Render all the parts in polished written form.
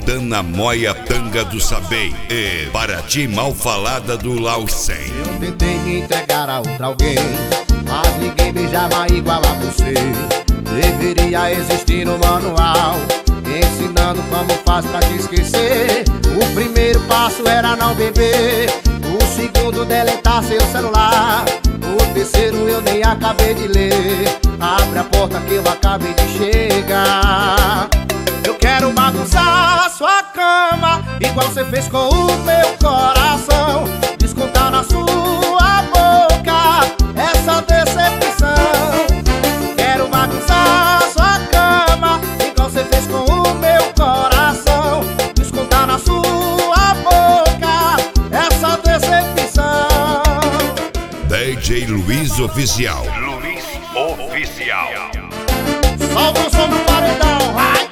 Montana Moia Tanga do Sabem e Paraty Malfalada do Laucem. Eu tentei me entregar a outra alguém, mas ninguém beijava igual a você. Deveria existir no manual, ensinando como faz pra te esquecer. O primeiro passo era não beber, o segundo deletar seu celular, o terceiro eu nem acabei de ler. Abre a porta que eu acabei de chegar. Eu quero bagunçar sua cama, igual você fez com o meu coração. Descontar na sua boca essa decepção. Quero bagunçar sua cama, igual você fez com o meu coração. Descontar na sua boca essa decepção. DJ Luiz Oficial. Luiz Oficial. Solta o som do paredão, vai!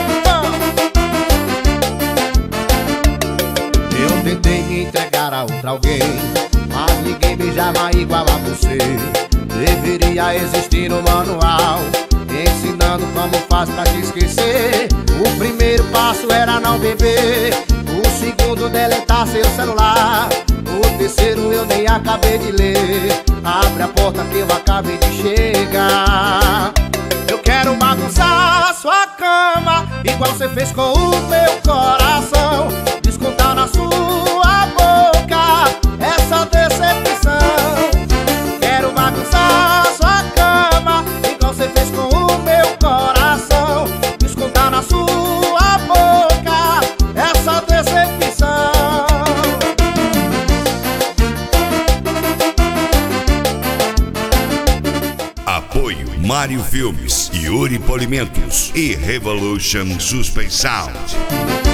Eu tentei me entregar a outra alguém, mas ninguém beijava igual a você. Deveria existir no manual, ensinando como faz pra te esquecer. O primeiro passo era não beber, o segundo deletar seu celular, o terceiro eu nem acabei de ler. Abre a porta que eu acabei de chegar. Eu quero bagunçar sua cama, igual você fez com o meu coração. Descontar na sua boca essa decepção. Quero bagunçar sua cama, igual você fez com o meu coração. Descontar na sua boca essa decepção. Apoio Mário Filmes, Yuri Polimentos e Revolution Suspense Sound.